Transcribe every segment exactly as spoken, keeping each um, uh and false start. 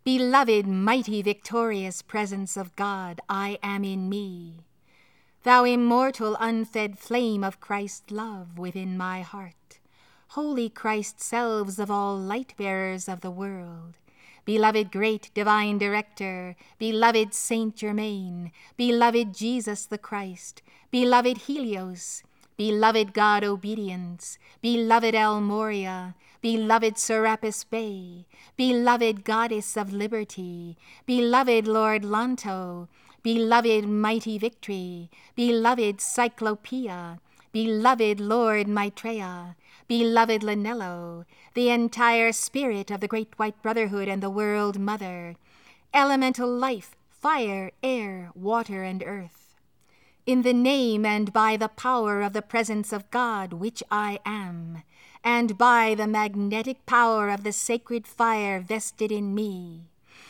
Beloved, mighty, victorious presence of God, I am in me. Thou immortal, unfed flame of Christ's love within my heart. Holy Christ selves of all light-bearers of the world. Beloved great divine director, beloved Saint Germain, beloved Jesus the Christ, beloved Helios, beloved God Obedience, beloved El Moria, beloved Serapis Bey, beloved Goddess of Liberty, beloved Lord Lanto, beloved Mighty Victory, beloved Cyclopea, beloved Lord Maitreya, beloved Lanello, the entire spirit of the Great White Brotherhood and the World Mother, elemental life, fire, air, water, and earth. In the name and by the power of the presence of God, which I am, and by the magnetic power of the sacred fire vested in me,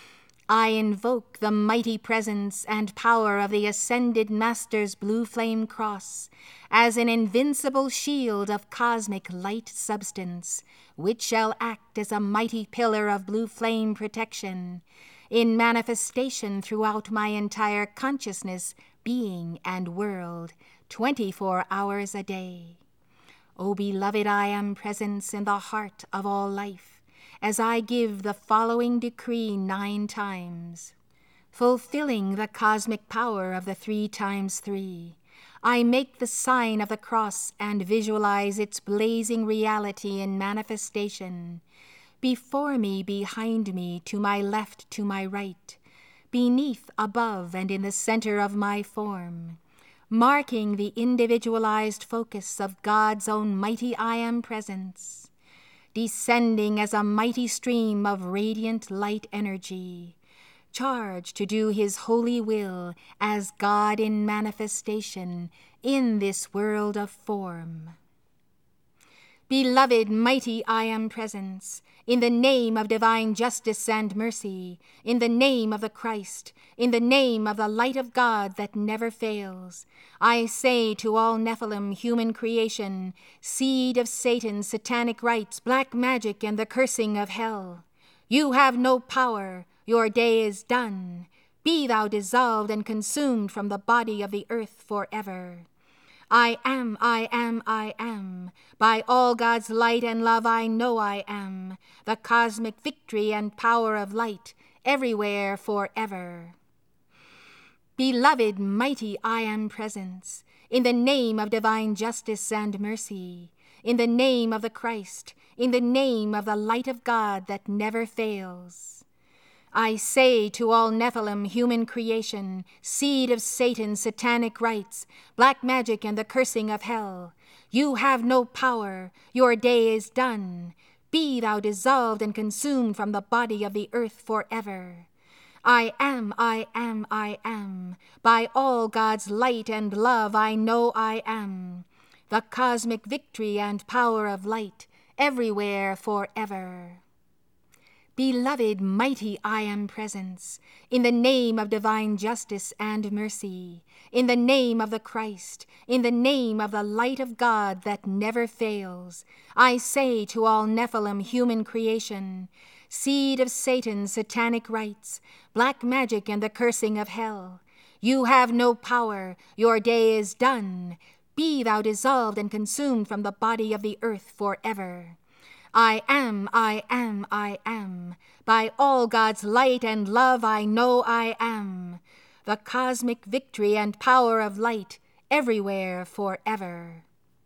I invoke the mighty presence and power of the Ascended Master's blue flame cross as an invincible shield of cosmic light substance, which shall act as a mighty pillar of blue flame protection in manifestation throughout my entire consciousness, being, and world, twenty-four hours a day. O beloved I am presence in the heart of all life, as I give the following decree nine times. Fulfilling the cosmic power of the three times three, I make the sign of the cross and visualize its blazing reality in manifestation, before me, behind me, to my left, to my right, beneath, above, and in the center of my form, marking the individualized focus of God's own mighty I Am presence, descending as a mighty stream of radiant light energy, charged to do His holy will as God in manifestation in this world of form. Beloved, mighty I Am presence, in the name of divine justice and mercy, in the name of the Christ, in the name of the light of God that never fails, I say to all Nephilim human creation, seed of Satan, satanic rites, black magic, and the cursing of hell, you have no power, your day is done. Be thou dissolved and consumed from the body of the earth forever. I am, I am, I am. By all God's light and love I know I am, the cosmic victory and power of light, everywhere forever. Beloved, mighty I Am presence, in the name of divine justice and mercy, in the name of the Christ, in the name of the light of God that never fails, I say to all Nephilim human creation, seed of Satan, satanic rites, black magic, and the cursing of hell, you have no power, your day is done. Be thou dissolved and consumed from the body of the earth forever. I am, I am, I am. By all God's light and love I know I am, the cosmic victory and power of light, everywhere forever. Beloved, mighty I Am presence, in the name of divine justice and mercy, in the name of the Christ, in the name of the light of God that never fails, I say to all Nephilim human creation, seed of Satan, satanic rites, black magic, and the cursing of hell, you have no power, your day is done. Be thou dissolved and consumed from the body of the earth forever. I am, I am, I am. By all God's light and love I know I am, the cosmic victory and power of light, everywhere forever.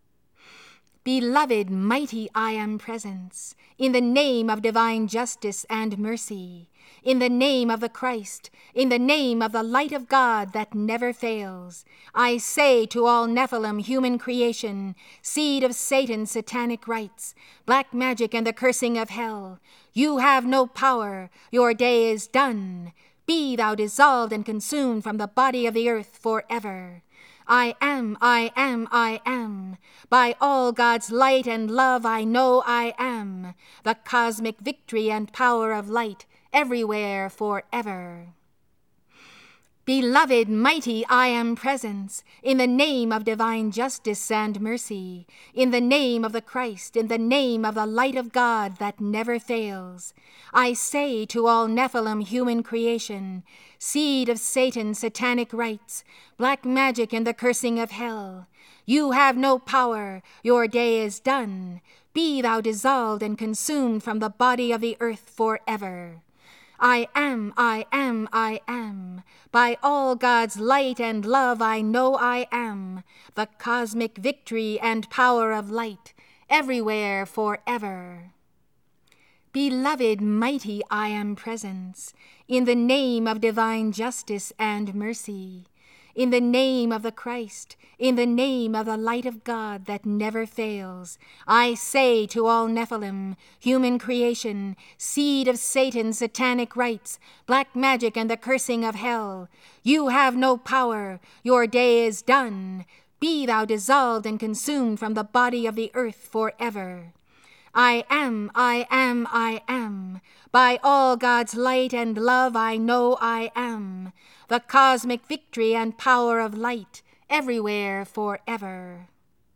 Beloved, mighty I Am presence, in the name of divine justice and mercy, in the name of the Christ, in the name of the light of God that never fails, I say to all Nephilim human creation, seed of Satan, satanic rites, black magic, and the cursing of hell, you have no power, your day is done. Be thou dissolved and consumed from the body of the earth forever. I am, I am, I am. By all God's light and love I know I am, the cosmic victory and power of light, everywhere forever. Beloved, mighty I am presence, in the name of divine justice and mercy, in the name of the Christ, in the name of the light of God that never fails. I say to all Nephilim human creation, seed of Satan, satanic rites, black magic and the cursing of hell, you have no power, your day is done. Be thou dissolved and consumed from the body of the earth forever. I am, I am, I am. By all God's light and love I know I am, the cosmic victory and power of light, everywhere forever. Beloved, mighty I am presence, in the name of divine justice and mercy, in the name of the Christ, in the name of the light of God that never fails, I say to all Nephilim, human creation, seed of Satan, satanic rites, black magic and the cursing of hell, you have no power, your day is done. Be thou dissolved and consumed from the body of the earth forever. I am, I am, I am. By all God's light and love I know I am, the cosmic victory and power of light, everywhere forever.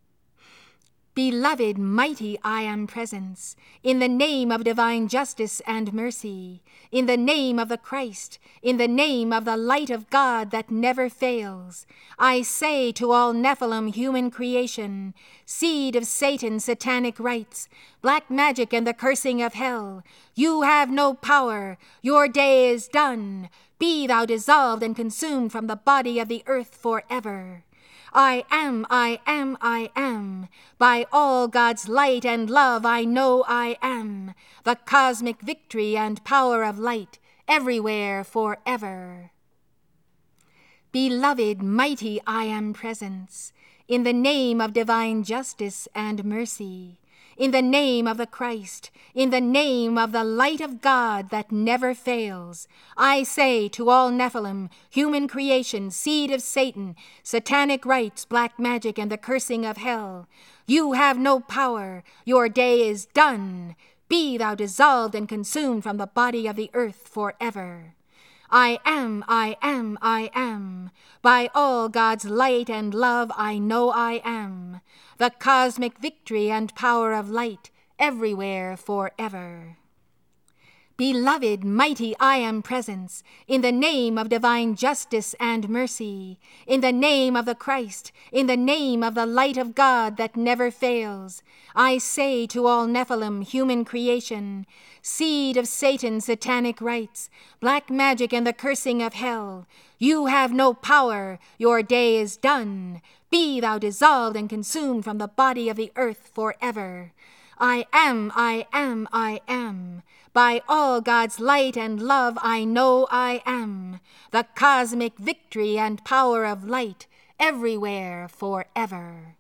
Beloved, mighty I am presence, in the name of divine justice and mercy, in the name of the Christ, in the name of the light of God that never fails, I say to all Nephilim human creation, seed of Satan, satanic rites, black magic and the cursing of hell, you have no power, your day is done. Be thou dissolved and consumed from the body of the earth forever. I am, I am, I am. By all God's light and love I know I am, the cosmic victory and power of light, everywhere forever. Beloved, mighty I am presence, in the name of divine justice and mercy, in the name of the Christ, in the name of the light of God that never fails, I say to all Nephilim, human creation, seed of Satan, satanic rites, black magic, and the cursing of hell, you have no power, your day is done. Be thou dissolved and consumed from the body of the earth forever. I am, I am, I am. By all God's light and love I know I am, the cosmic victory and power of light, everywhere forever. Beloved, mighty I am presence, in the name of divine justice and mercy, in the name of the Christ, in the name of the light of God that never fails, I say to all Nephilim human creation, seed of Satan, satanic rites, black magic and the cursing of hell, you have no power, your day is done. Be thou dissolved and consumed from the body of the earth forever. I am, I am, I am. By all God's light and love I know I am, the cosmic victory and power of light, everywhere forever.